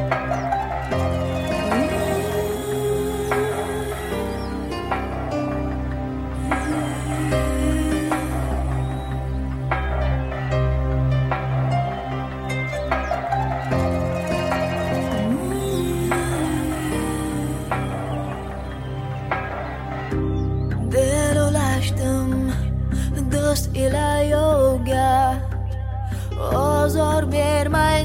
do'st ila yo'lga ozor bermay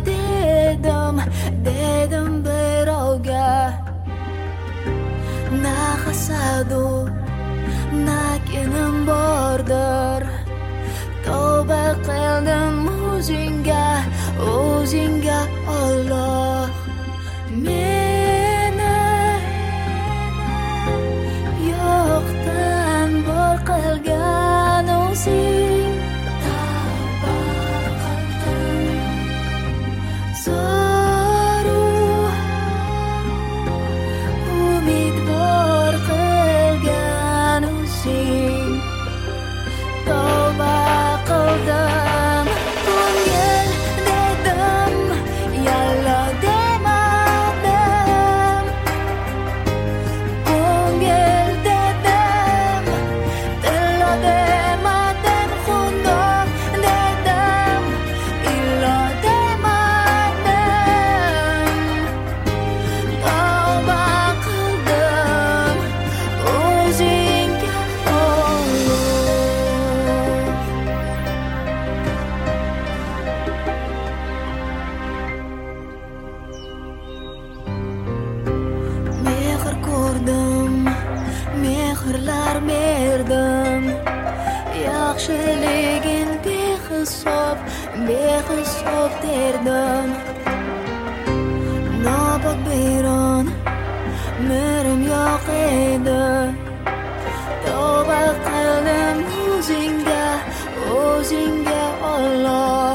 dedim birovga na hasadu na kinim bordir tavba qildim o'zingga Alloh meni yo'qdan bor qilgan o'zing tavba qildim zoru umid bor qilgan o'zing tavba qildim ko'ngil dedim yalla demadim ko'ngil dedim tilla demadim xundoq dedim illo demadim tavba qildim o'zingga mehr ko'rdim mehrlar berdim yaxshiligin behisob derdim nobod biyron mirim yo'q edi tavba qildim o'zingga Alloh